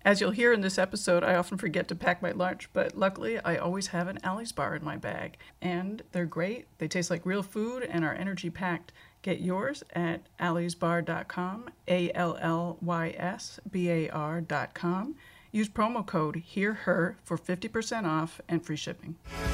As you'll hear in this episode, I often forget to pack my lunch, but luckily I always have an Allie's bar in my bag. And they're great. They taste like real food and are energy packed. Get yours at alliesbar.com, ALLYSBAR.com. Use promo code HEARHER for 50% off and free shipping.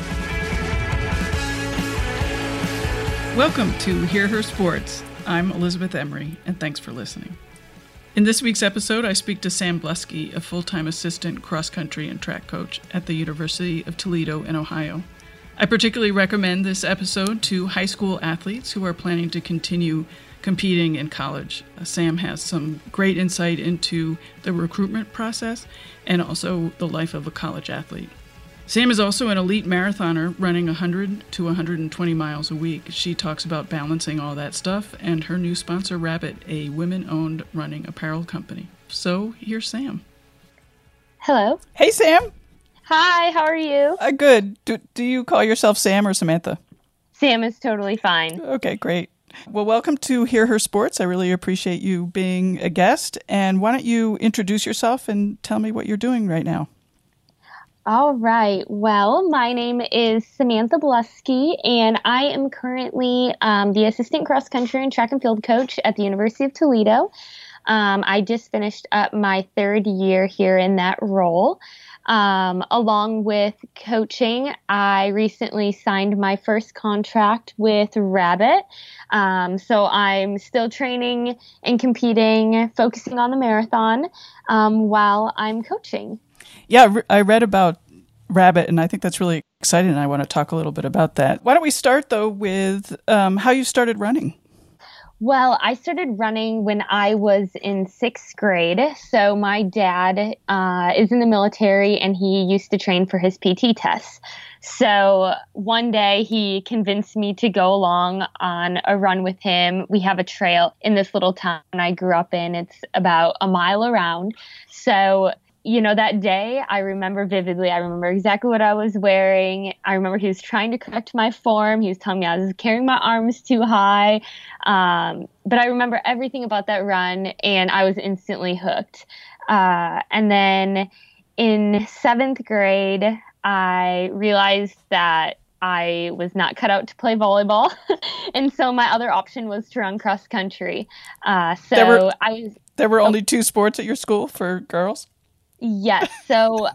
Welcome to Hear Her Sports. I'm Elizabeth Emery, and thanks for listening. In this week's episode, I speak to Sam Blusky, a full-time assistant cross-country and track coach at the University of Toledo in Ohio. I particularly recommend this episode to high school athletes who are planning to continue competing in college. Sam has some great insight into the recruitment process and also the life of a college athlete. Sam is also an elite marathoner running 100 to 120 miles a week. She talks about balancing all that stuff and her new sponsor, Rabbit, a women-owned running apparel company. So here's Sam. Hello. Hey, Sam. Hi, how are you? Good. Do you call yourself Sam or Samantha? Sam is totally fine. Okay, great. Well, welcome to Hear Her Sports. I really appreciate you being a guest. And why don't you introduce yourself and tell me what you're doing right now? All right. Well, my name is Samantha Blusky, and I am currently the assistant cross-country and track and field coach at the University of Toledo. I just finished up my third year here in that role. Along with coaching, I recently signed my first contract with Rabbit. So I'm still training and competing, focusing on the marathon while I'm coaching. Yeah, I read about Rabbit, and I think that's really exciting, and I want to talk a little bit about that. Why don't we start, though, with how you started running? Well, I started running when I was in sixth grade. So my dad is in the military, and he used to train for his PT tests. So one day he convinced me to go along on a run with him. We have a trail in this little town I grew up in. It's about a mile around. So that day, I remember vividly. I remember exactly what I was wearing. I remember he was trying to correct my form. He was telling me I was carrying my arms too high. But I remember everything about that run, and I was instantly hooked. And then in seventh grade, I realized that I was not cut out to play volleyball. And so my other option was to run cross country. There were only two sports at your school for girls? Yes. So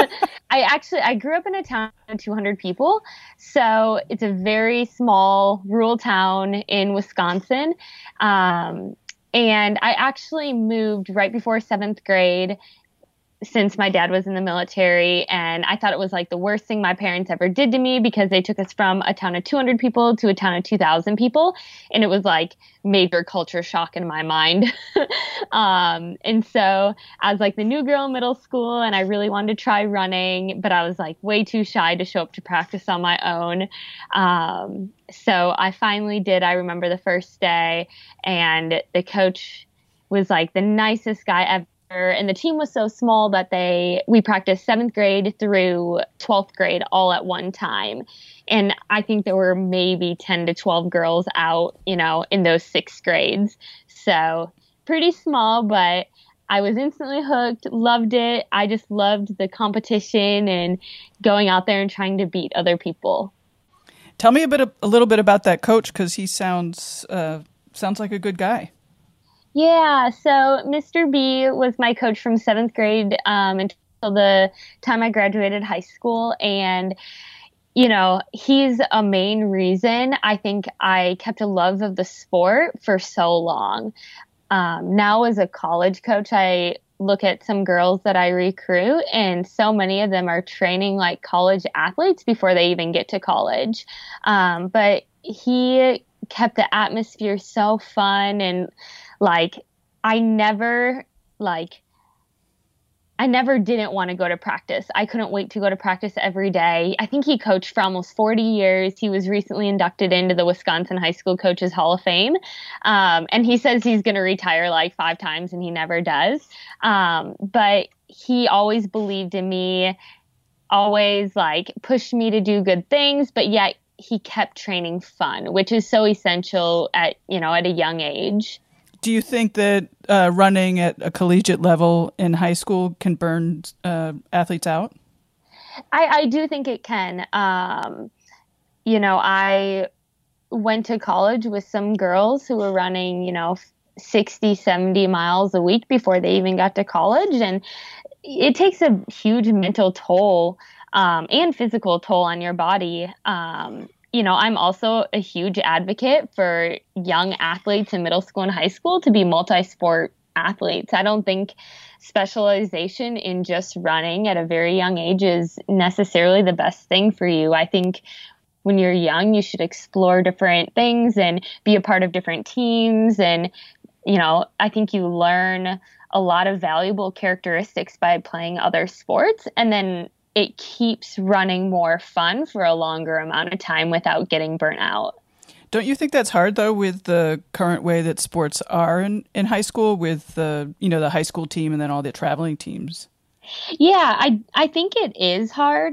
I grew up in a town of 200 people. So it's a very small rural town in Wisconsin. And I actually moved right before seventh grade since my dad was in the military. And I thought it was like the worst thing my parents ever did to me because they took us from a town of 200 people to a town of 2,000 people. And it was like major culture shock in my mind. And so I was like the new girl in middle school, and I really wanted to try running, but I was like way too shy to show up to practice on my own. So I finally did. I remember the first day, and the coach was like the nicest guy ever. And the team was so small that we practiced seventh grade through 12th grade all at one time. And I think there were maybe 10 to 12 girls out, in those sixth grades. So pretty small, but I was instantly hooked, loved it. I just loved the competition and going out there and trying to beat other people. Tell me a little bit about that coach, because he sounds like a good guy. Yeah, so Mr. B was my coach from seventh grade until the time I graduated high school. And, he's a main reason I think I kept a love of the sport for so long. Now as a college coach, I look at some girls that I recruit, and so many of them are training like college athletes before they even get to college. But he kept the atmosphere so fun, and I never didn't want to go to practice. I couldn't wait to go to practice every day. I think he coached for almost 40 years. He was recently inducted into the Wisconsin High School Coaches Hall of Fame. And he says he's going to retire 5 times, and he never does. But he always believed in me, always pushed me to do good things, but yet he kept training fun, which is so essential at a young age. Do you think that running at a collegiate level in high school can burn athletes out? I do think it can. I went to college with some girls who were running, 60, 70 miles a week before they even got to college. And it takes a huge mental toll and physical toll on your body. I'm also a huge advocate for young athletes in middle school and high school to be multi-sport athletes. I don't think specialization in just running at a very young age is necessarily the best thing for you. I think when you're young, you should explore different things and be a part of different teams. And, I think you learn a lot of valuable characteristics by playing other sports. And then it keeps running more fun for a longer amount of time without getting burnt out. Don't you think that's hard, though, with the current way that sports are in high school with the high school team and then all the traveling teams? Yeah, I think it is hard.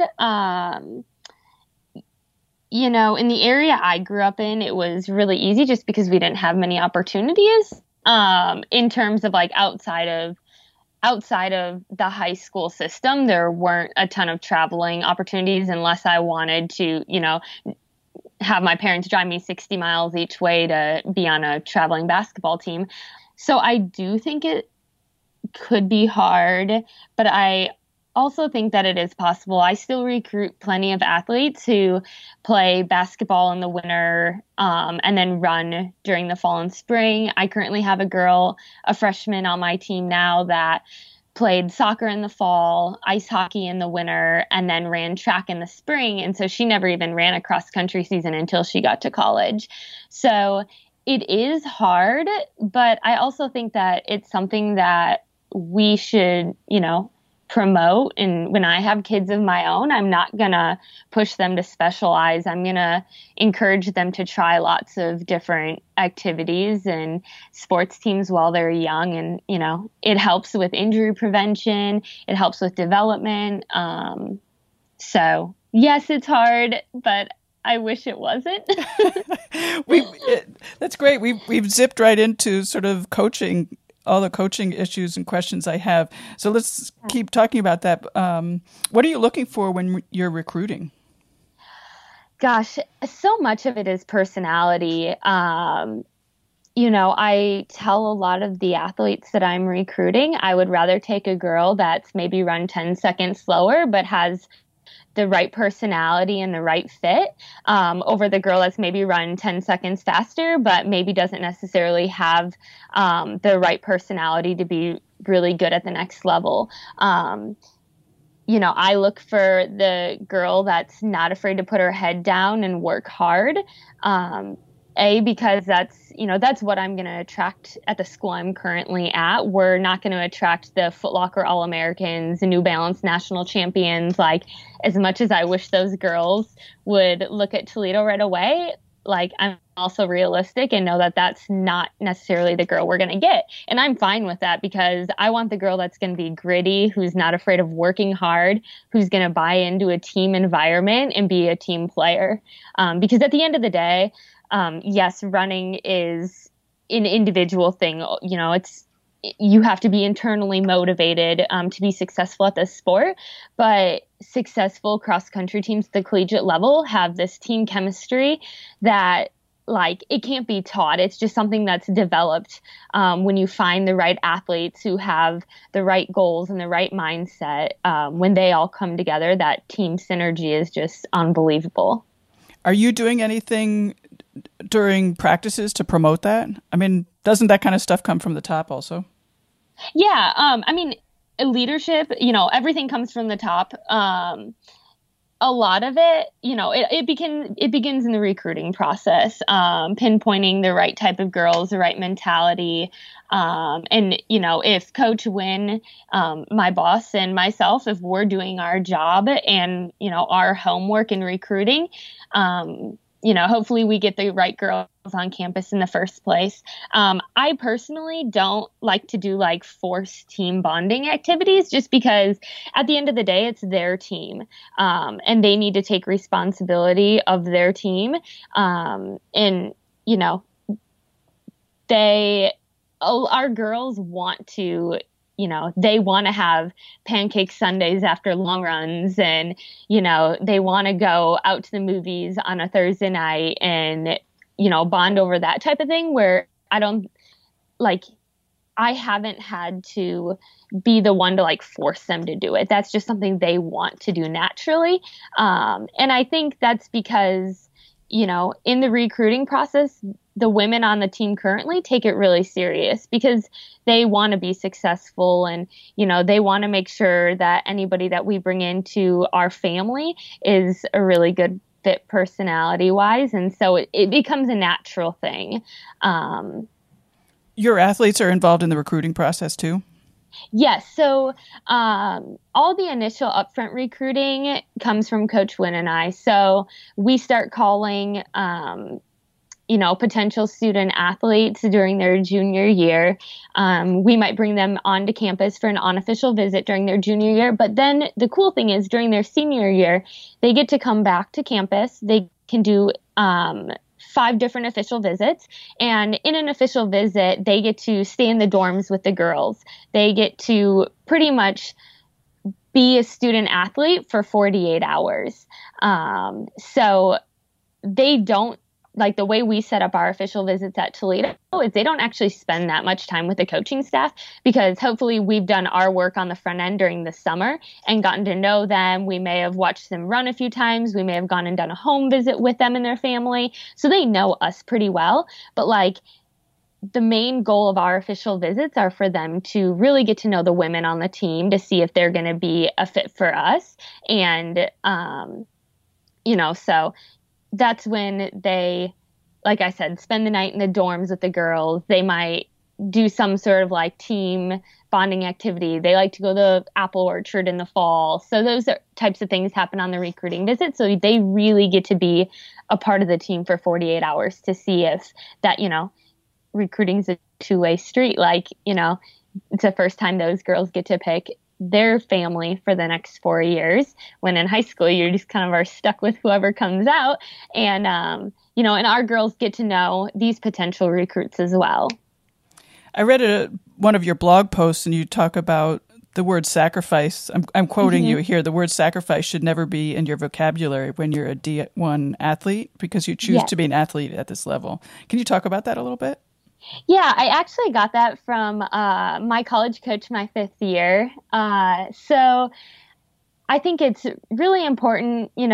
In the area I grew up in, it was really easy just because we didn't have many opportunities in terms of like outside of the high school system. There weren't a ton of traveling opportunities unless I wanted to, have my parents drive me 60 miles each way to be on a traveling basketball team. So I do think it could be hard, but I also think that it is possible. I still recruit plenty of athletes who play basketball in the winter and then run during the fall and spring. I currently have a freshman on my team now that played soccer in the fall, ice hockey in the winter, and then ran track in the spring. And so she never even ran a cross country season until she got to college. So it is hard, but I also think that it's something that we should, promote. And when I have kids of my own, I'm not going to push them to specialize. I'm going to encourage them to try lots of different activities and sports teams while they're young. And, it helps with injury prevention. It helps with development. So yes, it's hard, but I wish it wasn't. That's great. We've zipped right into sort of coaching, all the coaching issues and questions I have. So let's keep talking about that. What are you looking for when you're recruiting? Gosh, so much of it is personality. I tell a lot of the athletes that I'm recruiting, I would rather take a girl that's maybe run 10 seconds slower, but has the right personality and the right fit over the girl that's maybe run 10 seconds faster, but maybe doesn't necessarily have the right personality to be really good at the next level. I look for the girl that's not afraid to put her head down and work hard. Because that's what I'm going to attract at the school I'm currently at. We're not going to attract the Foot Locker All-Americans, the New Balance national champions. Like, as much as I wish those girls would look at Toledo right away, like, I'm also realistic and know that that's not necessarily the girl we're going to get. And I'm fine with that because I want the girl that's going to be gritty, who's not afraid of working hard, who's going to buy into a team environment and be a team player. Because at the end of the day, yes, running is an individual thing. You have to be internally motivated to be successful at this sport, but successful cross-country teams at the collegiate level have this team chemistry that, like, it can't be taught. It's just something that's developed when you find the right athletes who have the right goals and the right mindset. When they all come together, that team synergy is just unbelievable. Are you doing anything during practices to promote that? I mean, doesn't that kind of stuff come from the top also? Yeah. Leadership, everything comes from the top. A lot of it, it begins in the recruiting process, pinpointing the right type of girls, the right mentality. If Coach Wynn, my boss, and myself, if we're doing our job and, our homework in recruiting, hopefully we get the right girls on campus in the first place. I personally don't like to do like forced team bonding activities just because at the end of the day, it's their team. And they need to take responsibility of their team. our girls want to, they want to have pancake Sundays after long runs, and, they want to go out to the movies on a Thursday night and, bond over that type of thing, where I haven't had to be the one to like force them to do it. That's just something they want to do naturally. And I think that's because, in the recruiting process, the women on the team currently take it really serious because they want to be successful, and, they want to make sure that anybody that we bring into our family is a really good fit personality wise. And so it becomes a natural thing. Your athletes are involved in the recruiting process too? Yes. So all the initial upfront recruiting comes from Coach Wynn and I. So we start calling, potential student athletes during their junior year. We might bring them onto campus for an unofficial visit during their junior year. But then the cool thing is during their senior year, they get to come back to campus. They can do 5 different official visits. And in an official visit, they get to stay in the dorms with the girls. They get to pretty much be a student athlete for 48 hours. So they don't, like the way we set up our official visits at Toledo is they don't actually spend that much time with the coaching staff, because hopefully we've done our work on the front end during the summer and gotten to know them. We may have watched them run a few times. We may have gone and done a home visit with them and their family. So they know us pretty well. But like the main goal of our official visits are for them to really get to know the women on the team to see if they're going to be a fit for us. And, so that's when they, like I said, spend the night in the dorms with the girls. They might do some sort of like team bonding activity. They like to go to the apple orchard in the fall. So those types of things happen on the recruiting visit. So they really get to be a part of the team for 48 hours to see if that, recruiting's a two-way street. Like, it's the first time those girls get to pick their family for the next 4 years, when in high school you're just kind of are stuck with whoever comes out. And and our girls get to know these potential recruits as well. I read one of your blog posts, and you talk about the word sacrifice. I'm quoting you here. The word sacrifice should never be in your vocabulary when you're a D1 athlete, because you choose to be an athlete at this level. Can you talk about that a little bit? Yeah, I actually got that from my college coach my 5th year. So I think it's really important, in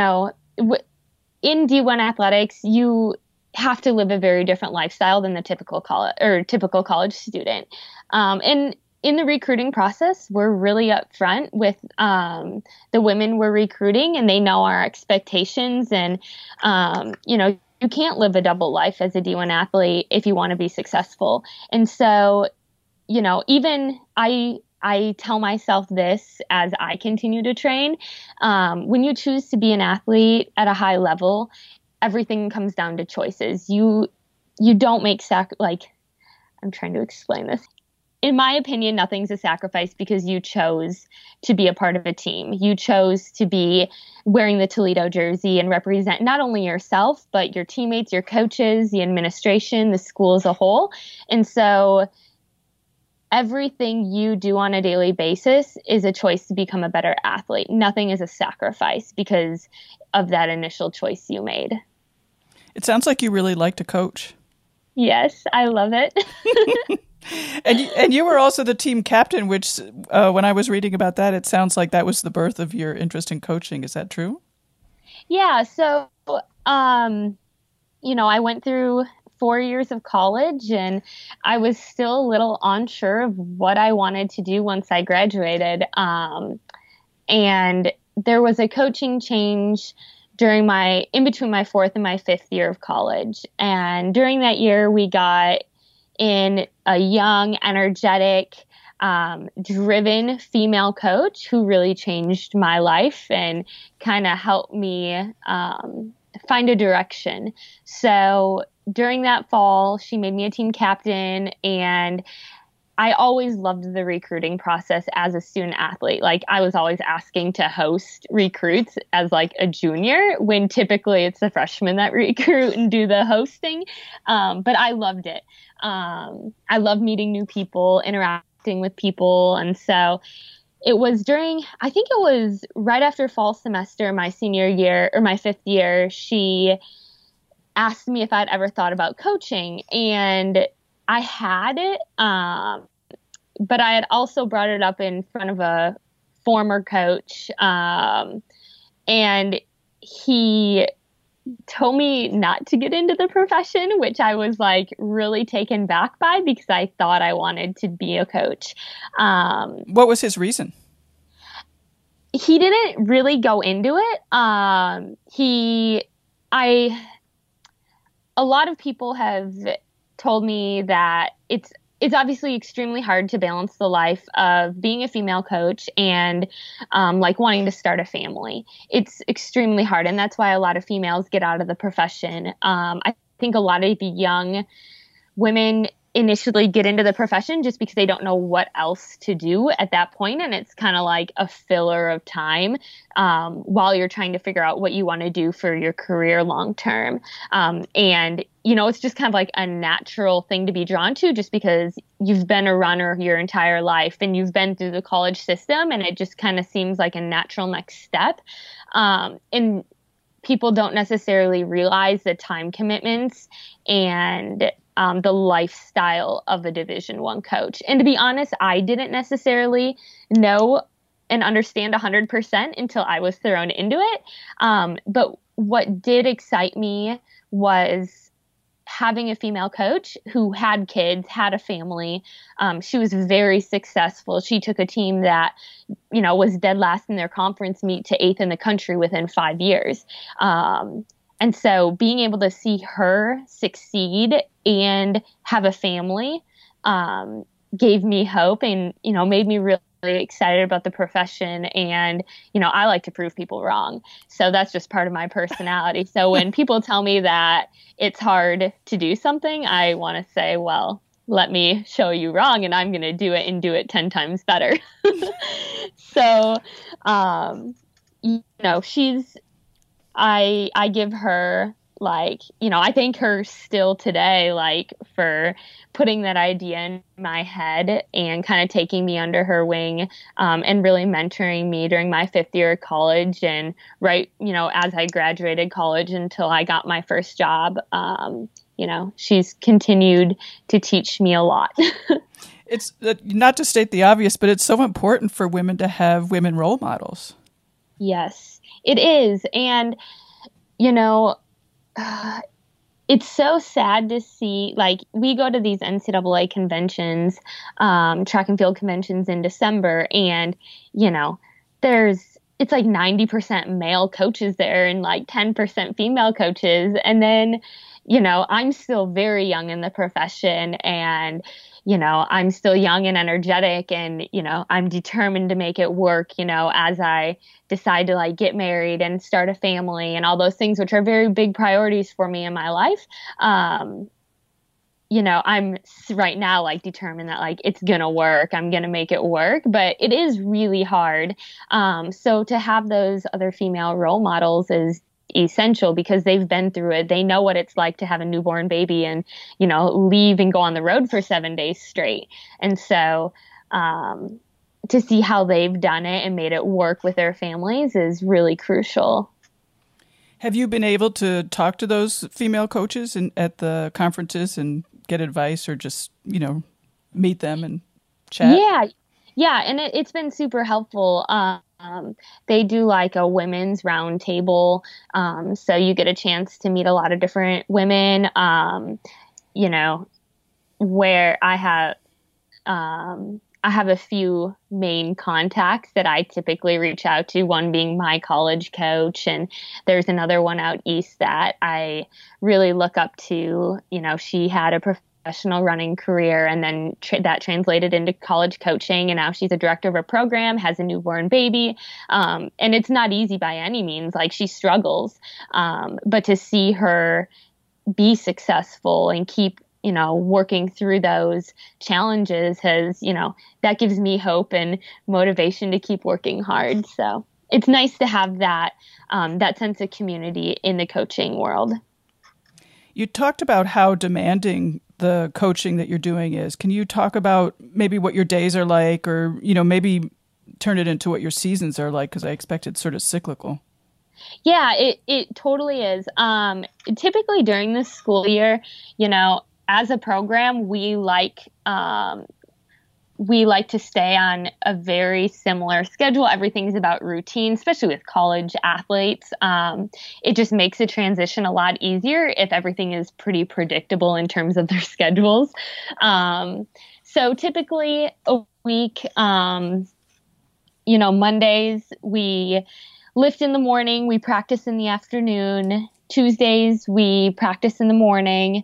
D1 athletics, you have to live a very different lifestyle than the typical college student. And in the recruiting process, we're really upfront with the women we're recruiting, and they know our expectations. And, you can't live a double life as a D1 athlete if you want to be successful. And so, even I tell myself this as I continue to train. When you choose to be an athlete at a high level, everything comes down to choices. You don't make I'm trying to explain this. In my opinion, nothing's a sacrifice because you chose to be a part of a team. You chose to be wearing the Toledo jersey and represent not only yourself, but your teammates, your coaches, the administration, the school as a whole. And so everything you do on a daily basis is a choice to become a better athlete. Nothing is a sacrifice because of that initial choice you made. It sounds like you really like to coach. Yes, I love it. And you were also the team captain, which when I was reading about that, it sounds like that was the birth of your interest in coaching. Is that true? Yeah. So, I went through 4 years of college, and I was still a little unsure of what I wanted to do once I graduated. And there was a coaching change in between my 4th and my 5th year of college. And during that year, we got in a young, energetic, driven female coach who really changed my life and kind of helped me find a direction. So during that fall, she made me a team captain, and I always loved the recruiting process as a student athlete. Like I was always asking to host recruits as like a junior when typically it's the freshmen that recruit and do the hosting. But I loved it. I love meeting new people, interacting with people. And so it was I think it was right after fall semester, my senior year or my 5th year, she asked me if I'd ever thought about coaching. And I had it, but I had also brought it up in front of a former coach, and he told me not to get into the profession, which I was like really taken back by because I thought I wanted to be a coach. What was his reason? He didn't really go into it. A lot of people have told me that it's obviously extremely hard to balance the life of being a female coach and like wanting to start a family. It's extremely hard, and that's why a lot of females get out of the profession. I think a lot of the young women initially get into the profession just because they don't know what else to do at that point, and it's kind of like a filler of time while you're trying to figure out what you want to do for your career long term. And it's just kind of like a natural thing to be drawn to just because you've been a runner your entire life and you've been through the college system, and it just kind of seems like a natural next step. And people don't necessarily realize the time commitments and the lifestyle of a Division I coach. And to be honest, I didn't necessarily know and understand 100% until I was thrown into it. But what did excite me was having a female coach who had kids, had a family. She was very successful. She took a team that, was dead last in their conference meet to 8th in the country within 5 years. And so being able to see her succeed and have a family gave me hope and, made me really excited about the profession. And, I like to prove people wrong. So that's just part of my personality. So when people tell me that it's hard to do something, I want to say, well, let me show you wrong, and I'm going to do it and do it 10 times better. So, I give her I thank her still today, for putting that idea in my head and kind of taking me under her wing, and really mentoring me during my 5th year of college and as I graduated college until I got my first job. She's continued to teach me a lot. It's not to state the obvious, but it's so important for women to have women role models. Yes, it is. And, it's so sad to see, we go to these NCAA conventions, track and field conventions in December, and, it's like 90% male coaches there and 10% female coaches. And then, I'm still very young in the profession, and, I'm still young and energetic, and, I'm determined to make it work, as I decide to get married and start a family and all those things, which are very big priorities for me in my life. I'm right now determined that it's going to work. I'm going to make it work, but it is really hard. So to have those other female role models is essential because they've been through it. They know what it's like to have a newborn baby and, leave and go on the road for 7 days straight. And so, to see how they've done it and made it work with their families is really crucial. Have you been able to talk to those female coaches at the conferences and get advice or just, meet them and chat? Yeah. And it's been super helpful. They do a women's round table. So you get a chance to meet a lot of different women, where I have a few main contacts that I typically reach out to, one being my college coach. And there's another one out east that I really look up to. She had a professional running career and then that translated into college coaching. And now she's a director of a program, has a newborn baby. And it's not easy by any means. She struggles. But to see her be successful and keep working through those challenges has, that gives me hope and motivation to keep working hard. So it's nice to have that sense of community in the coaching world. You talked about how demanding the coaching that you're doing is. Can you talk about maybe what your days are like, or, maybe turn it into what your seasons are like? Because I expect it's sort of cyclical. Yeah, it totally is. Typically during the school year, as a program, we like to stay on a very similar schedule. Everything's about routine, especially with college athletes. It just makes the transition a lot easier if everything is pretty predictable in terms of their schedules. So typically a week, Mondays we lift in the morning, we practice in the afternoon. Tuesdays we practice in the morning.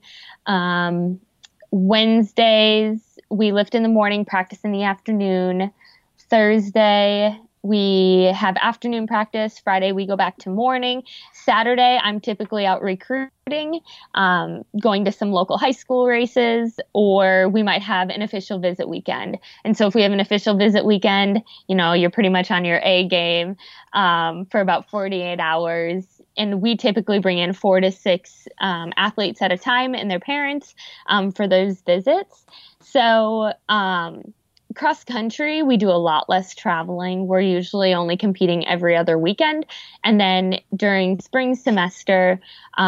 Wednesdays we lift in the morning, practice in the afternoon. Thursday, we have afternoon practice. Friday, we go back to morning. Saturday, I'm typically out recruiting, going to some local high school races, or we might have an official visit weekend. And so if we have an official visit weekend, you're pretty much on your A game for about 48 hours. And we typically bring in 4 to 6 athletes at a time and their parents for those visits. So cross country, we do a lot less traveling. We're usually only competing every other weekend. And then during spring semester,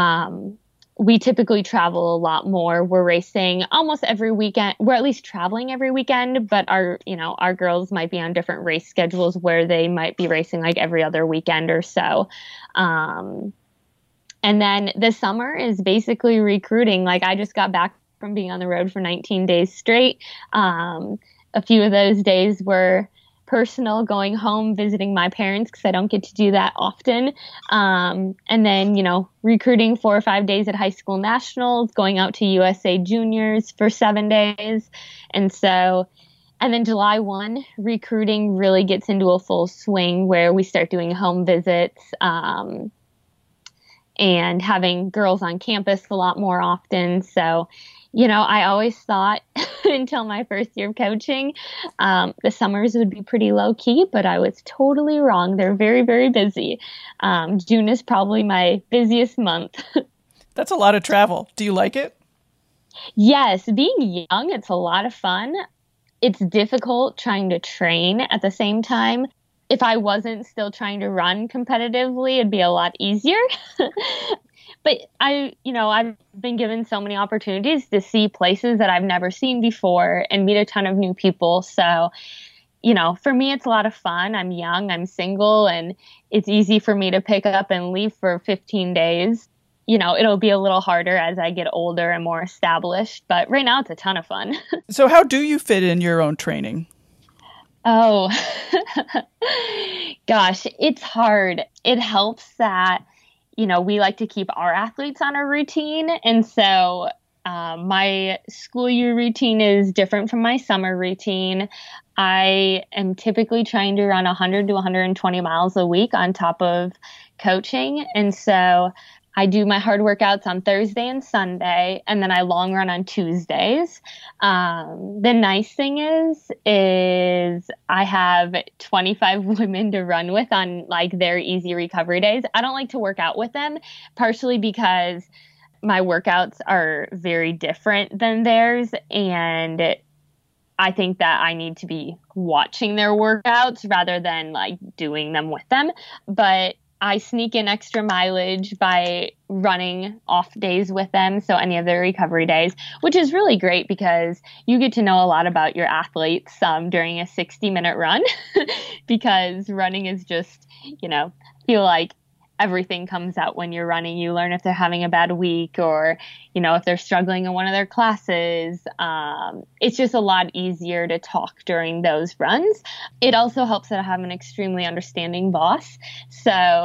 we typically travel a lot more. We're racing almost every weekend. We're at least traveling every weekend, but our girls might be on different race schedules where they might be racing like every other weekend or so. And then the summer is basically recruiting. Like I just got back from being on the road for 19 days straight. A few of those days were personal, going home, visiting my parents because I don't get to do that often. And then, recruiting 4 or 5 days at high school nationals, going out to USA Juniors for 7 days. And then July 1, recruiting really gets into a full swing where we start doing home visits and having girls on campus a lot more often. So, I always thought until my first year of coaching, the summers would be pretty low key, but I was totally wrong. They're very, very busy. June is probably my busiest month. That's a lot of travel. Do you like it? Yes. Being young, it's a lot of fun. It's difficult trying to train at the same time. If I wasn't still trying to run competitively, it'd be a lot easier. But I've been given so many opportunities to see places that I've never seen before and meet a ton of new people. So, for me, it's a lot of fun. I'm young, I'm single, and it's easy for me to pick up and leave for 15 days. It'll be a little harder as I get older and more established, but right now it's a ton of fun. So how do you fit in your own training? Oh, gosh, it's hard. It helps that we like to keep our athletes on a routine. And so my school year routine is different from my summer routine. I am typically trying to run 100 to 120 miles a week on top of coaching. And so I do my hard workouts on Thursday and Sunday, and then I long run on Tuesdays. The nice thing is I have 25 women to run with on like their easy recovery days. I don't like to work out with them, partially because my workouts are very different than theirs, and I think that I need to be watching their workouts rather than like doing them with them. But I sneak in extra mileage by running off days with them, so any of their recovery days, which is really great because you get to know a lot about your athletes during a 60-minute run because running is just, feel like everything comes out when you're running. You learn if they're having a bad week or, if they're struggling in one of their classes. It's just a lot easier to talk during those runs. It also helps that I have an extremely understanding boss. So,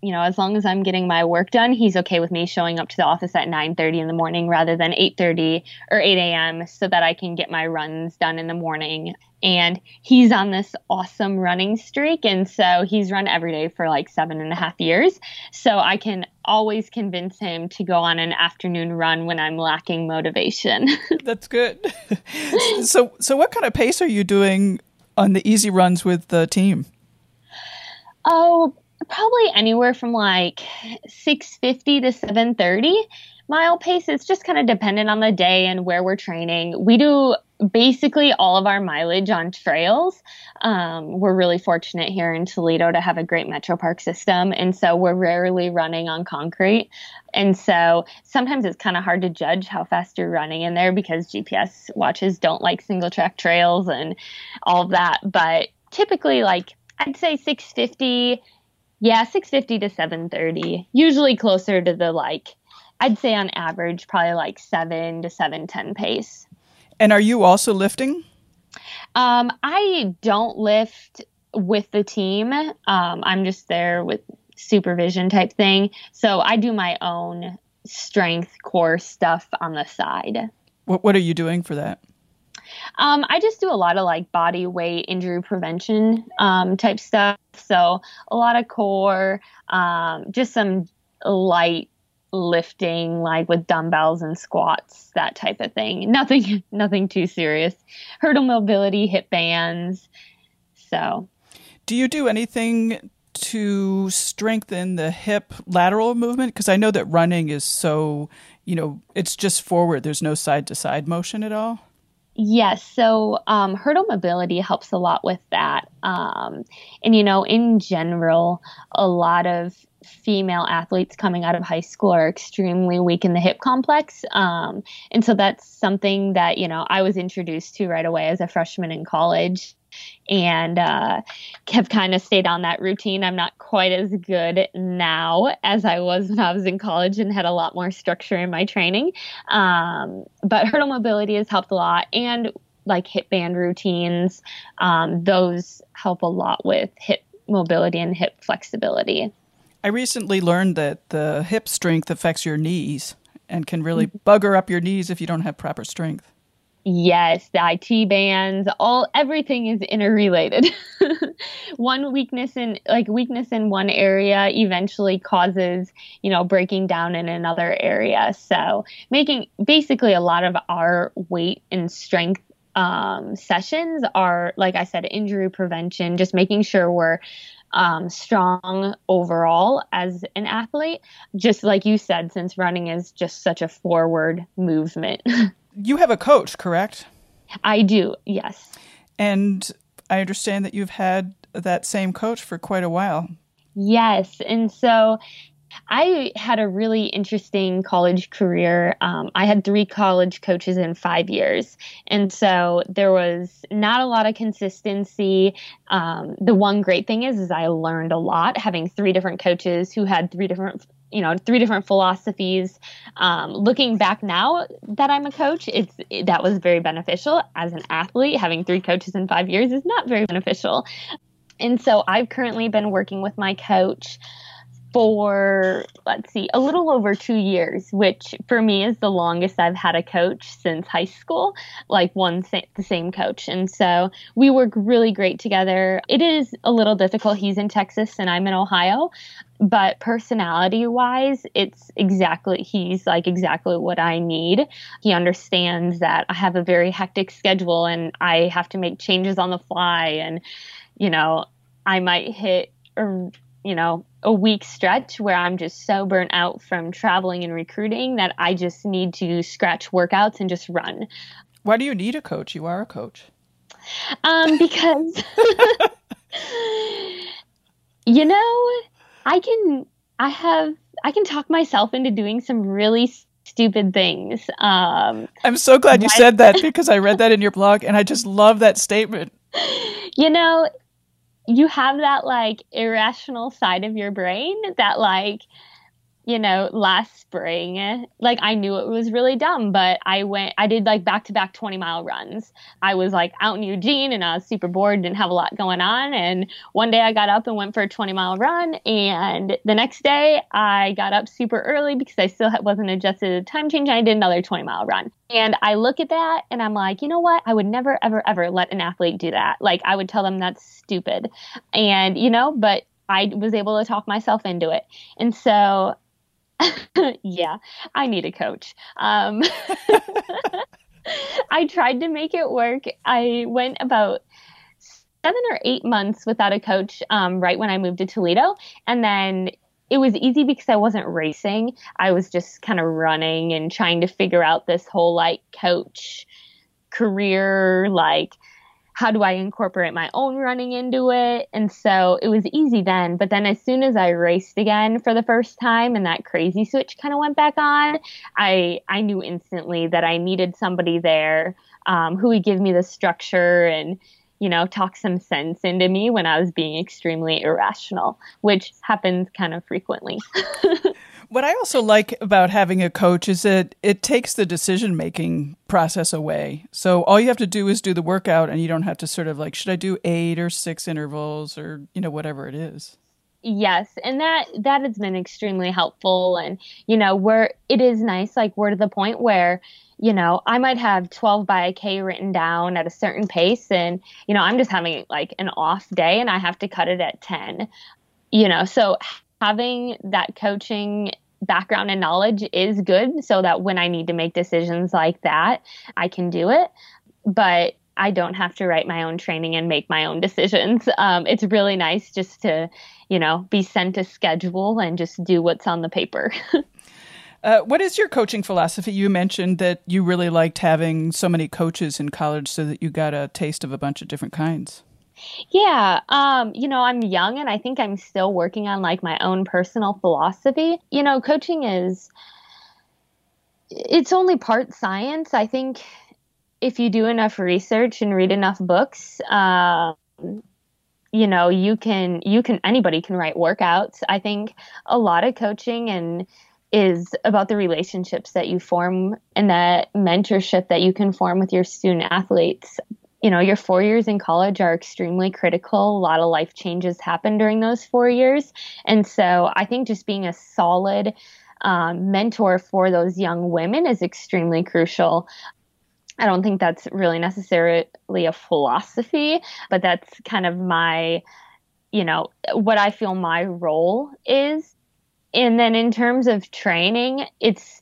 as long as I'm getting my work done, he's okay with me showing up to the office at 9:30 in the morning rather than 8:30 or 8 a.m. so that I can get my runs done in the morning. And he's on this awesome running streak. And so he's run every day for like 7.5 years. So I can always convince him to go on an afternoon run when I'm lacking motivation. That's good. So what kind of pace are you doing on the easy runs with the team? Oh, probably anywhere from like 6:50 to 7:30 mile pace. It's just kind of dependent on the day and where we're training. We do basically all of our mileage on trails. We're really fortunate here in Toledo to have a great Metro Park system. And so we're rarely running on concrete. And so sometimes it's kind of hard to judge how fast you're running in there because GPS watches don't like single track trails and all of that. But typically, like, I'd say 6:50. Yeah, 6:50 to 7:30. Usually closer to the I'd say on average, probably like 7 to 7:10 pace. And are you also lifting? I don't lift with the team. I'm just there with supervision type thing. So I do my own strength core stuff on the side. What are you doing for that? I just do a lot of like body weight injury prevention type stuff. So a lot of core, just some light lifting, like with dumbbells and squats, that type of thing. Nothing too serious. Hurdle mobility, hip bands. So, do you do anything to strengthen the hip lateral movement? Because I know that running is so, it's just forward. There's no side to side motion at all. Yes. So hurdle mobility helps a lot with that. And, in general, a lot of female athletes coming out of high school are extremely weak in the hip complex. And so that's something that, I was introduced to right away as a freshman in college and have kind of stayed on that routine. I'm not quite as good now as I was when I was in college and had a lot more structure in my training. But hurdle mobility has helped a lot. And like hip band routines, those help a lot with hip mobility and hip flexibility. I recently learned that the hip strength affects your knees and can really bugger up your knees if you don't have proper strength. Yes, the IT bands, everything is interrelated. Weakness in one area eventually causes, breaking down in another area. So making basically a lot of our weight and strength sessions are, like I said, injury prevention, just making sure we're strong overall as an athlete. Just like you said, since running is just such a forward movement. You have a coach, correct? I do, yes. And I understand that you've had that same coach for quite a while. Yes. And so I had a really interesting college career. I had 3 college coaches in 5 years. And so there was not a lot of consistency. The one great thing is I learned a lot having 3 different coaches who had 3 different philosophies. Looking back now that I'm a coach, that was very beneficial. As an athlete, having 3 coaches in 5 years is not very beneficial. And so I've currently been working with my coach for, a little over 2 years, which for me is the longest I've had a coach since high school, the same coach. And so we work really great together. It is a little difficult. He's in Texas and I'm in Ohio, but personality wise, he's exactly what I need. He understands that I have a very hectic schedule and I have to make changes on the fly. And, I might hit a week stretch where I'm just so burnt out from traveling and recruiting that I just need to scratch workouts and just run. Why do you need a coach? You are a coach. Because, I can talk myself into doing some really stupid things. I'm so glad you said that because I read that in your blog and I just love that statement. You have that irrational side of your brain that last spring, like I knew it was really dumb, but I did like back-to-back 20-mile runs. I was like out in Eugene and I was super bored, didn't have a lot going on. And one day I got up and went for a 20-mile run. And the next day I got up super early because I still wasn't adjusted to the time change. And I did another 20-mile run. And I look at that and I'm like, you know what? I would never, ever, ever let an athlete do that. Like I would tell them that's stupid. And, but I was able to talk myself into it. And so yeah, I need a coach. I tried to make it work. I went about 7 or 8 months without a coach right when I moved to Toledo. And then it was easy because I wasn't racing. I was just kind of running and trying to figure out this whole like coach career, like how do I incorporate my own running into it? And so it was easy then. But then as soon as I raced again for the first time and that crazy switch kind of went back on, I knew instantly that I needed somebody there who would give me the structure and, talk some sense into me when I was being extremely irrational, which happens kind of frequently. What I also like about having a coach is that it takes the decision-making process away. So all you have to do is do the workout and you don't have to sort of like, should I do 8 or 6 intervals or, whatever it is. Yes. And that has been extremely helpful. And, it is nice, like we're to the point where, I might have 12 by a K written down at a certain pace and, I'm just having like an off day and I have to cut it at 10, so having that coaching background and knowledge is good so that when I need to make decisions like that, I can do it. But I don't have to write my own training and make my own decisions. It's really nice just to, be sent a schedule and just do what's on the paper. What is your coaching philosophy? You mentioned that you really liked having so many coaches in college so that you got a taste of a bunch of different kinds. Yeah. I'm young and I think I'm still working on like my own personal philosophy. Coaching it's only part science. I think if you do enough research and read enough books, anybody can write workouts. I think a lot of coaching is about the relationships that you form and that mentorship that you can form with your student athletes. Your 4 years in college are extremely critical. A lot of life changes happen during those 4 years. And so I think just being a solid mentor for those young women is extremely crucial. I don't think that's really necessarily a philosophy, but that's kind of my, what I feel my role is. And then in terms of training, it's,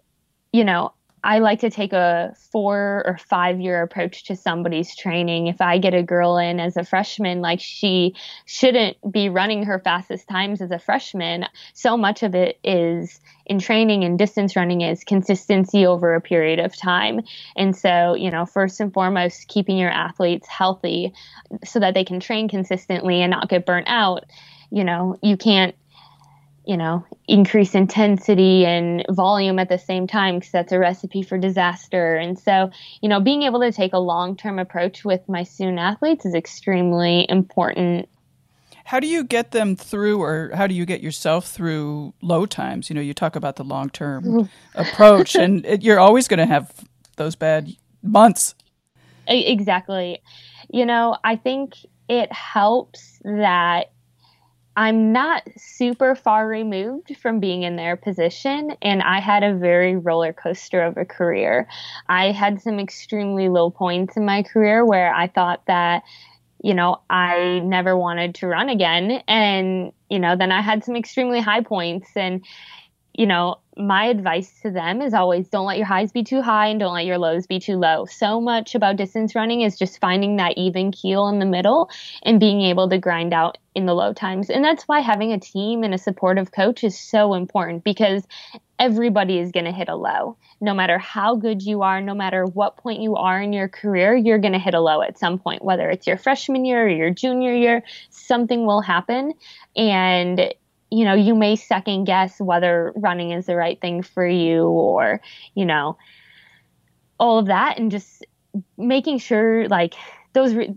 I like to take a 4 or 5 year approach to somebody's training. If I get a girl in as a freshman, like she shouldn't be running her fastest times as a freshman. So much of it is in training and distance running is consistency over a period of time. And so, first and foremost, keeping your athletes healthy so that they can train consistently and not get burnt out. You can't, increase intensity and volume at the same time because that's a recipe for disaster. And so, being able to take a long-term approach with my student athletes is extremely important. How do you get them through, or how do you get yourself through low times? You talk about the long-term approach, and you're always going to have those bad months. Exactly. I think it helps that I'm not super far removed from being in their position, and I had a very roller coaster of a career. I had some extremely low points in my career where I thought that, I never wanted to run again. And, then I had some extremely high points. And, my advice to them is always don't let your highs be too high and don't let your lows be too low. So much about distance running is just finding that even keel in the middle and being able to grind out in the low times. And that's why having a team and a supportive coach is so important, because everybody is going to hit a low. No matter how good you are, no matter what point you are in your career, you're going to hit a low at some point, whether it's your freshman year or your junior year, something will happen. And you may second guess whether running is the right thing for you or, all of that. And just making sure like those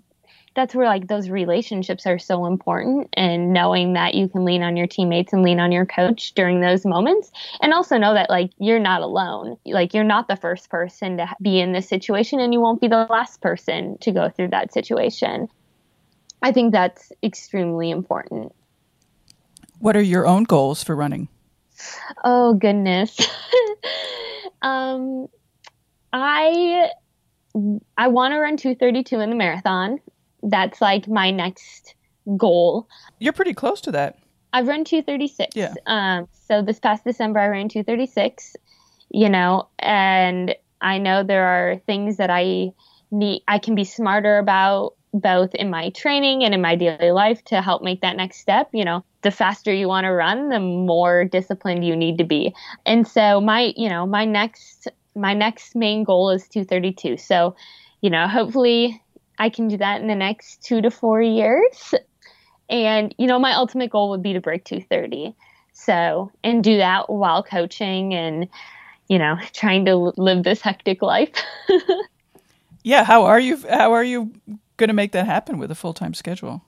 that's where like those relationships are so important, and knowing that you can lean on your teammates and lean on your coach during those moments, and also know that like you're not alone. Like you're not the first person to be in this situation, and you won't be the last person to go through that situation. I think that's extremely important. What are your own goals for running? Oh, goodness. I want to run 2:32 in the marathon. That's like my next goal. You're pretty close to that. I've run 2:36. Yeah. So this past December, I ran 2:36, and I know there are things that I can be smarter about, both in my training and in my daily life, to help make that next step. The faster you want to run, the more disciplined you need to be. And so my next main goal is 2:32. So, hopefully I can do that in the next 2 to 4 years. And, my ultimate goal would be to break 2:30. So, and do that while coaching and, trying to live this hectic life. Yeah. How are you going to make that happen with a full-time schedule?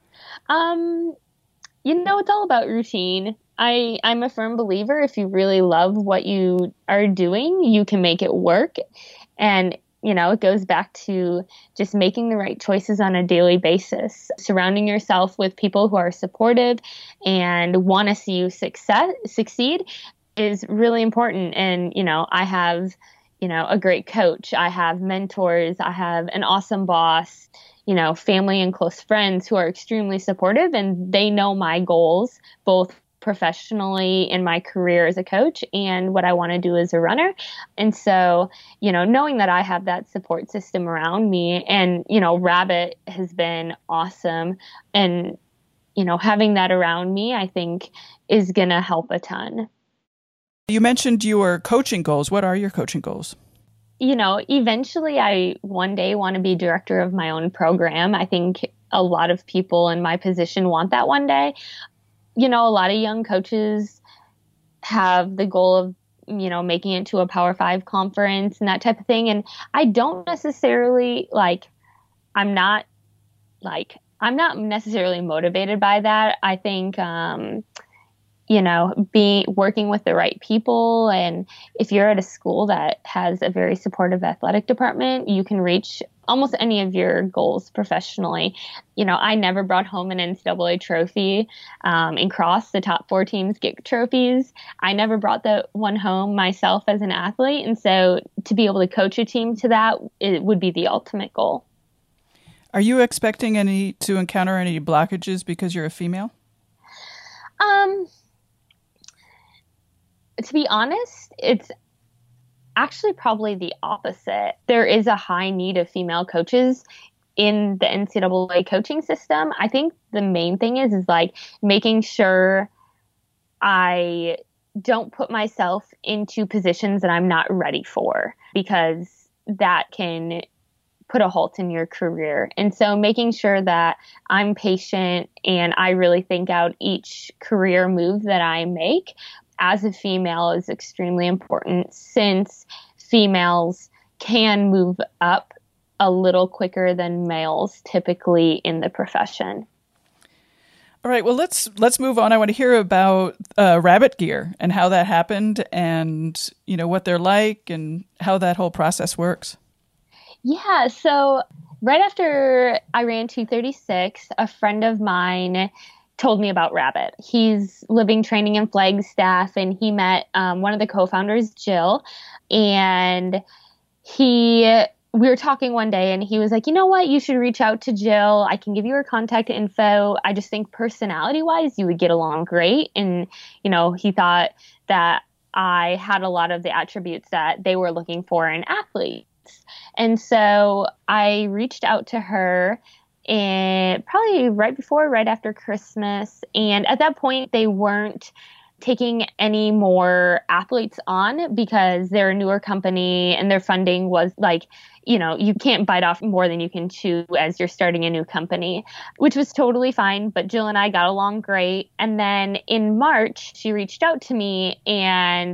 It's all about routine. I'm a firm believer, if you really love what you are doing, you can make it work. And, it goes back to just making the right choices on a daily basis. Surrounding yourself with people who are supportive and want to see you succeed is really important. And, I have, a great coach. I have mentors. I have an awesome boss, family and close friends who are extremely supportive, and they know my goals, both professionally in my career as a coach and what I want to do as a runner. And so, knowing that I have that support system around me, and, Rabbit has been awesome, and, having that around me, I think is going to help a ton. You mentioned your coaching goals. What are your coaching goals? Eventually I one day want to be director of my own program. I think a lot of people in my position want that one day. A lot of young coaches have the goal of, making it to a Power 5 conference and that type of thing. And I don't necessarily I'm not necessarily motivated by that. I think, working with the right people. And if you're at a school that has a very supportive athletic department, you can reach almost any of your goals professionally. I never brought home an NCAA trophy. In cross, the top 4 teams get trophies. I never brought the one home myself as an athlete. And so to be able to coach a team to that, it would be the ultimate goal. Are you expecting to encounter any blockages because you're a female? To be honest, it's actually probably the opposite. There is a high need of female coaches in the NCAA coaching system. I think the main thing is making sure I don't put myself into positions that I'm not ready for, because that can put a halt in your career. And so making sure that I'm patient and I really think out each career move that I make as a female is extremely important, since females can move up a little quicker than males typically in the profession. All right, well, let's move on. I want to hear about Rabbit Gear and how that happened, and what they're like and how that whole process works. Yeah, so right after I ran 2:36, a friend of mine told me about Rabbit. He's living training in Flagstaff, and he met one of the co-founders, Jill, and we were talking one day, and he was like, you know what, you should reach out to Jill. I can give you her contact info. I just think personality-wise, you would get along great. And, he thought that I had a lot of the attributes that they were looking for in athletes. And so I reached out to her, and probably right after Christmas. And at that point, they weren't taking any more athletes on because they're a newer company and their funding was you can't bite off more than you can chew as you're starting a new company, which was totally fine. But Jill and I got along great. And then in March, she reached out to me and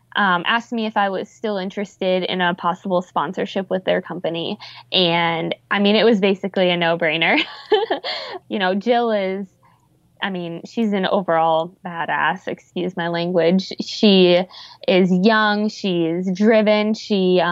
asked me if I was still interested in a possible sponsorship with their company. And I mean, it was basically a no-brainer. Jill is, I mean, she's an overall badass, excuse my language. She is young, she is driven, she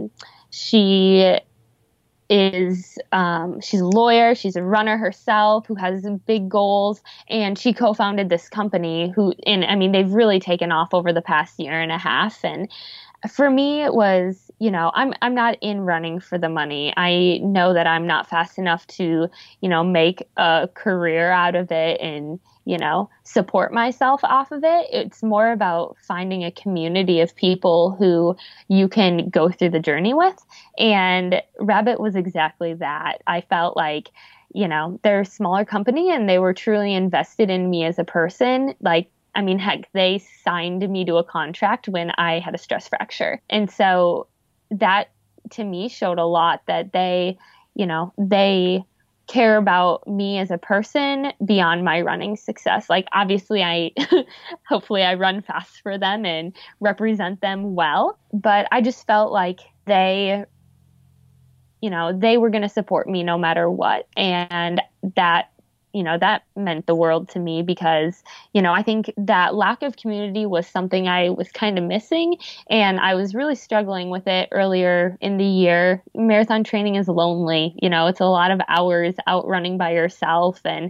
is she's a lawyer, she's a runner herself who has big goals, and she co-founded this company they've really taken off over the past year and a half. And for me, it was, I'm not in running for the money. I know that I'm not fast enough to, make a career out of it and, support myself off of it. It's more about finding a community of people who you can go through the journey with. And Rabbit was exactly that. I felt like, they're a smaller company and they were truly invested in me as a person. Heck, they signed me to a contract when I had a stress fracture. And so that to me showed a lot that they care about me as a person beyond my running success. Like, obviously hopefully I run fast for them and represent them well, but I just felt like they were going to support me no matter what. And that meant the world to me because, I think that lack of community was something I was kind of missing, and I was really struggling with it earlier in the year. Marathon training is lonely. It's a lot of hours out running by yourself, and,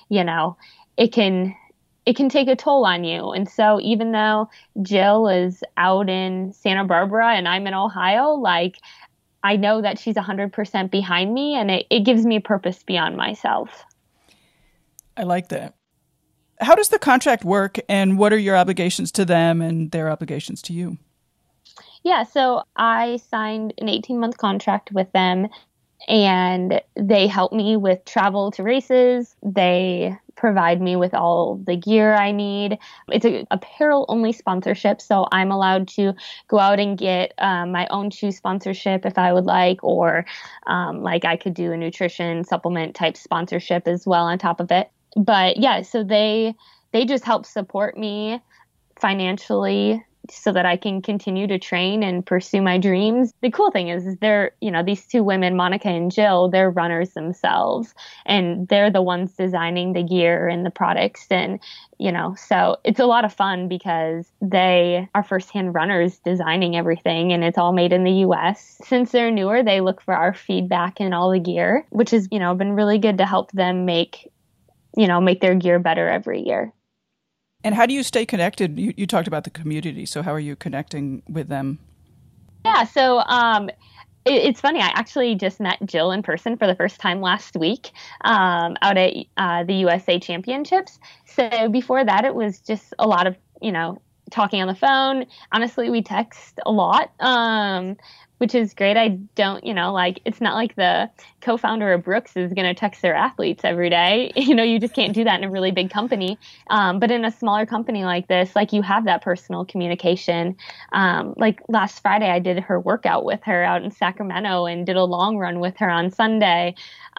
it can take a toll on you. And so even though Jill is out in Santa Barbara and I'm in Ohio, I know that she's 100% behind me, and it gives me a purpose beyond myself. I like that. How does the contract work, and what are your obligations to them and their obligations to you? Yeah, so I signed an 18-month contract with them, and they help me with travel to races. They provide me with all the gear I need. It's a apparel-only sponsorship, so I'm allowed to go out and get my own shoe sponsorship if I would like, or I could do a nutrition supplement type sponsorship as well on top of it. But yeah, so they just help support me financially so that I can continue to train and pursue my dreams. The cool thing is they're, these two women, Monica and Jill, they're runners themselves, and they're the ones designing the gear and the products. And, so it's a lot of fun because they are firsthand runners designing everything, and it's all made in the US. Since they're newer, they look for our feedback in all the gear, which has, been really good to help them make their gear better every year. And how do you stay connected? You talked about the community, so how are you connecting with them? Yeah, so it's funny. I actually just met Jill in person for the first time last week out at the USA Championships. So before that, it was just a lot of, talking on the phone. Honestly, we text a lot, which is great. I don't, it's not like the co-founder of Brooks is going to text their athletes every day. You just can't do that in a really big company. But in a smaller company like this, you have that personal communication. Last Friday, I did her workout with her out in Sacramento and did a long run with her on Sunday.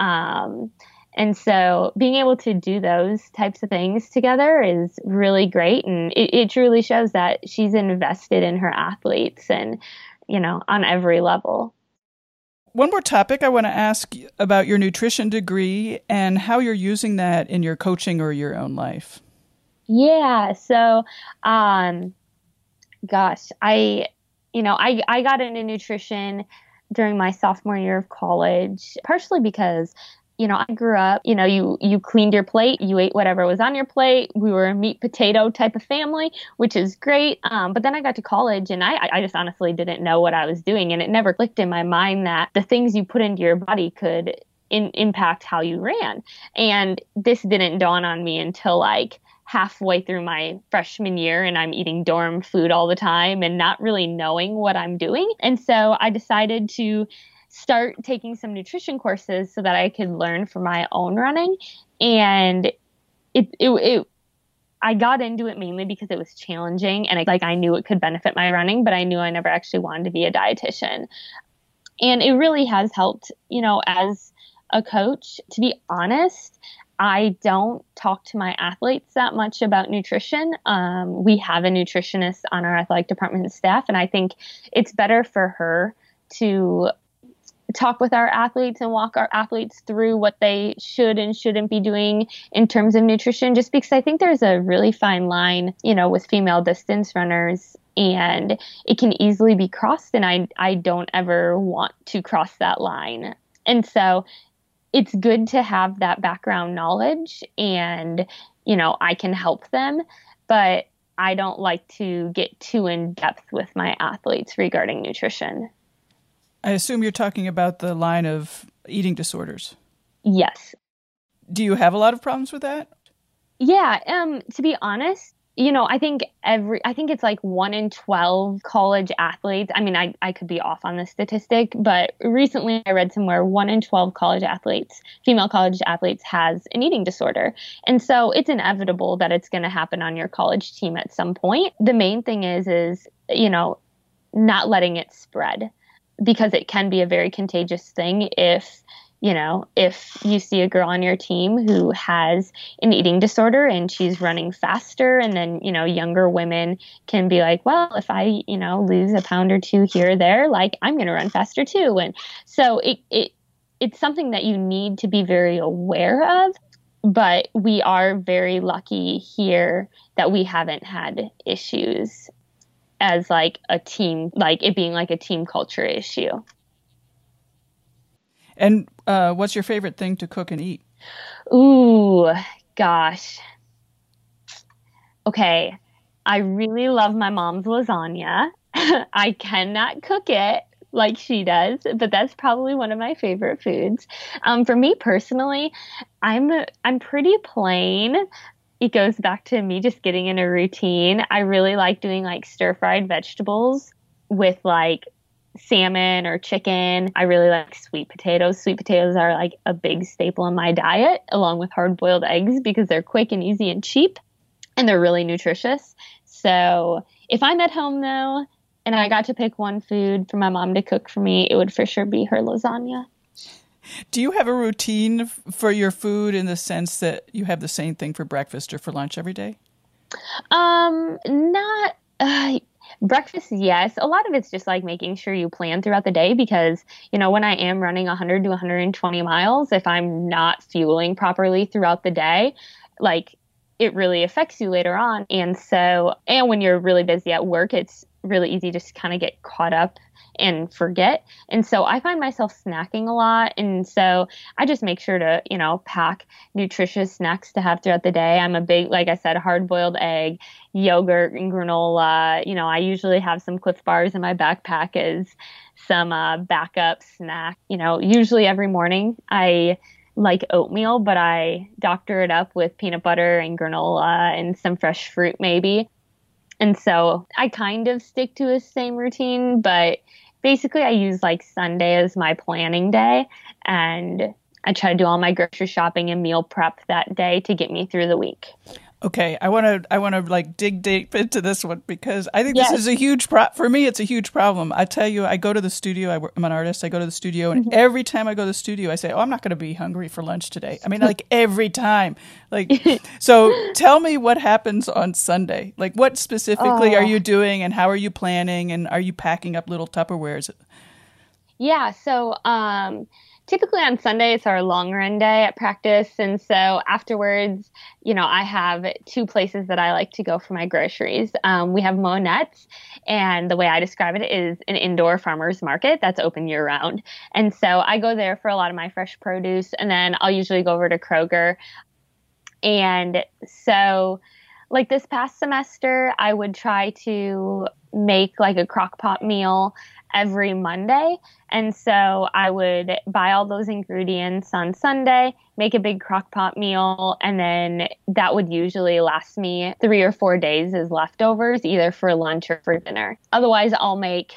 And so being able to do those types of things together is really great. And it truly shows that she's invested in her athletes and, on every level. One more topic I want to ask about your nutrition degree and how you're using that in your coaching or your own life. Yeah. So, I got into nutrition during my sophomore year of college, partially because I grew up, you cleaned your plate, you ate whatever was on your plate. We were a meat potato type of family, which is great. But then I got to college and I just honestly didn't know what I was doing. And it never clicked in my mind that the things you put into your body could impact how you ran. And this didn't dawn on me until halfway through my freshman year, and I'm eating dorm food all the time and not really knowing what I'm doing. And so I decided to start taking some nutrition courses so that I could learn for my own running. And I got into it mainly because it was challenging and I knew it could benefit my running, but I knew I never actually wanted to be a dietitian. And it really has helped, as a coach. To be honest, I don't talk to my athletes that much about nutrition. We have a nutritionist on our athletic department staff, and I think it's better for her to talk with our athletes and walk our athletes through what they should and shouldn't be doing in terms of nutrition, just because I think there's a really fine line, with female distance runners, and it can easily be crossed. And I don't ever want to cross that line. And so it's good to have that background knowledge, and, I can help them, but I don't like to get too in depth with my athletes regarding nutrition. I assume you're talking about the line of eating disorders. Yes. Do you have a lot of problems with that? Yeah. To be honest, I think it's like 1 in 12 college athletes. I mean, I could be off on the statistic, but recently I read somewhere 1 in 12 female college athletes has an eating disorder. And so it's inevitable that it's going to happen on your college team at some point. The main thing is, not letting it spread, because it can be a very contagious thing if you see a girl on your team who has an eating disorder and she's running faster, and then, younger women can be like, well, if I, lose a pound or two here or there, like, I'm going to run faster too. And so it's something that you need to be very aware of, but we are very lucky here that we haven't had issues as like a team, like it being like a team culture issue. And what's your favorite thing to cook and eat? Ooh, gosh. Okay. I really love my mom's lasagna. I cannot cook it like she does, but that's probably one of my favorite foods. For me personally, I'm pretty plain. It goes back to me just getting in a routine. I really like doing like stir-fried vegetables with like salmon or chicken. I really like sweet potatoes. Sweet potatoes are like a big staple in my diet, along with hard-boiled eggs, because they're quick and easy and cheap, and they're really nutritious. So if I'm at home though, and I got to pick one food for my mom to cook for me, it would for sure be her lasagna. Do you have a routine for your food in the sense that you have the same thing for breakfast or for lunch every day? Not breakfast, yes. A lot of it's just like making sure you plan throughout the day, because, when I am running 100 to 120 miles, if I'm not fueling properly throughout the day, like, it really affects you later on. And when you're really busy at work, it's really easy just to kind of get caught up and forget. And so I find myself snacking a lot. And so I just make sure to, pack nutritious snacks to have throughout the day. I'm a big, like I said, hard-boiled egg, yogurt, and granola. I usually have some Clif bars in my backpack as some backup snack. Usually every morning I like oatmeal, but I doctor it up with peanut butter and granola and some fresh fruit maybe. And so I kind of stick to a same routine, but basically I use like Sunday as my planning day, and I try to do all my grocery shopping and meal prep that day to get me through the week. Okay, I want to like dig deep into this one, because I think this is a huge for me. It's a huge problem. I tell you, I go to the studio. I'm an artist. I go to the studio, and every time I go to the studio, I say, "Oh, I'm not going to be hungry for lunch today." I mean, like every time. Like, so tell me what happens on Sunday. Like, what specifically are you doing, and how are you planning, and are you packing up little Tupperwares? Yeah. So, typically on Sunday, it's our long run day at practice. And so afterwards, I have 2 places that I like to go for my groceries. We have Monette's, and the way I describe it is an indoor farmer's market that's open year round. And so I go there for a lot of my fresh produce, and then I'll usually go over to Kroger. And so like this past semester, I would try to make like a crock pot meal every Monday. And so I would buy all those ingredients on Sunday, make a big crock pot meal, and then that would usually last me 3 or 4 days as leftovers, either for lunch or for dinner. Otherwise, I'll make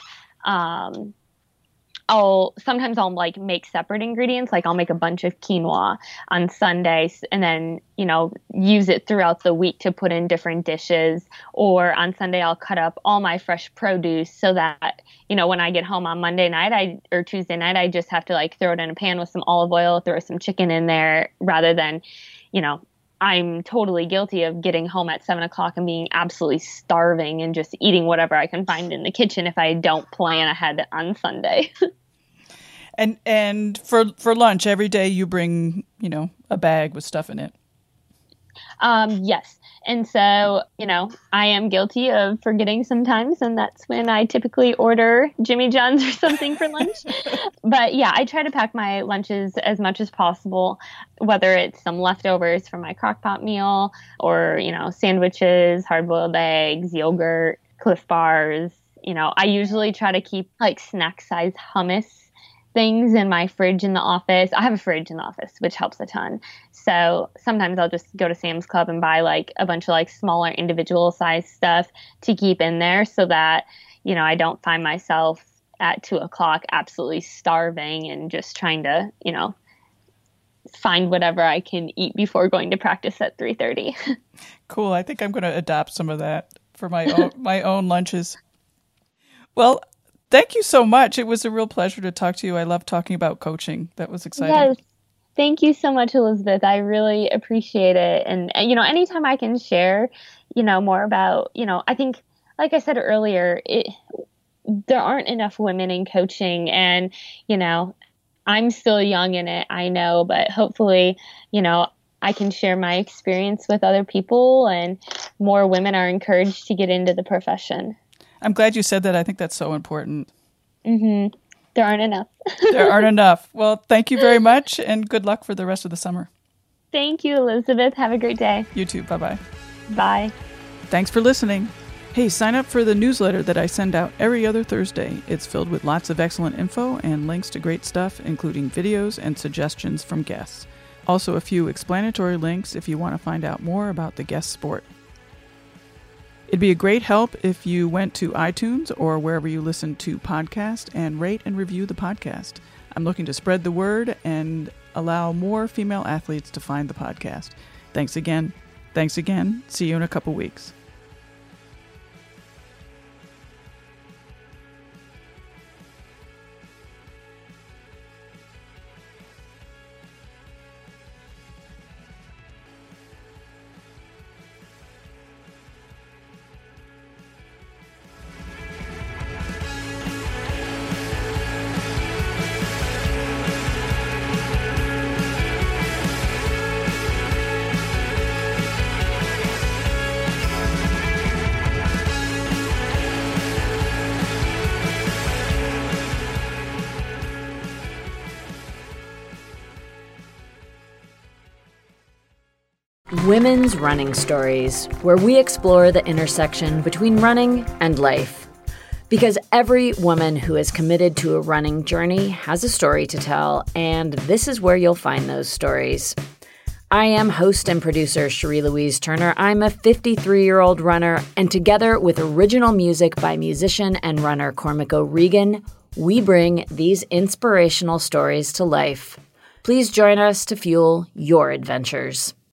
sometimes I'll like make separate ingredients. Like I'll make a bunch of quinoa on Sundays and then, use it throughout the week to put in different dishes. Or on Sunday, I'll cut up all my fresh produce so that, when I get home on Monday night or Tuesday night, I just have to like throw it in a pan with some olive oil, throw some chicken in there rather than, I'm totally guilty of getting home at 7 o'clock and being absolutely starving and just eating whatever I can find in the kitchen if I don't plan ahead on Sunday. And for lunch every day you bring, a bag with stuff in it. Yes. And so, I am guilty of forgetting sometimes, and that's when I typically order Jimmy John's or something for lunch. But yeah, I try to pack my lunches as much as possible, whether it's some leftovers from my crock-pot meal or, sandwiches, hard-boiled eggs, yogurt, Cliff Bars. I usually try to keep like snack-size hummus things in my fridge in the office. I have a fridge in the office, which helps a ton. So sometimes I'll just go to Sam's Club and buy like a bunch of like smaller individual size stuff to keep in there so that, I don't find myself at 2 o'clock absolutely starving and just trying to, find whatever I can eat before going to practice at 3:30. Cool. I think I'm going to adopt some of that for my own lunches. Well, thank you so much. It was a real pleasure to talk to you. I love talking about coaching. That was exciting. Yes. Thank you so much, Elizabeth. I really appreciate it. And anytime I can share, more about, I think, like I said earlier, there aren't enough women in coaching. And, I'm still young in it, I know, but hopefully, I can share my experience with other people and more women are encouraged to get into the profession. I'm glad you said that. I think that's so important. Mm-hmm. There aren't enough. There aren't enough. Well, thank you very much, and good luck for the rest of the summer. Thank you, Elizabeth. Have a great day. You too. Bye-bye. Bye. Thanks for listening. Hey, sign up for the newsletter that I send out every other Thursday. It's filled with lots of excellent info and links to great stuff, including videos and suggestions from guests. Also, a few explanatory links if you want to find out more about the guest sport. It'd be a great help if you went to iTunes or wherever you listen to podcasts and rate and review the podcast. I'm looking to spread the word and allow more female athletes to find the podcast. Thanks again. See you in a couple weeks. Women's Running Stories, where we explore the intersection between running and life. Because every woman who is committed to a running journey has a story to tell, and this is where you'll find those stories. I am host and producer Cherie Louise Turner. I'm a 53-year-old runner, and together with original music by musician and runner Cormac O'Regan, we bring these inspirational stories to life. Please join us to fuel your adventures.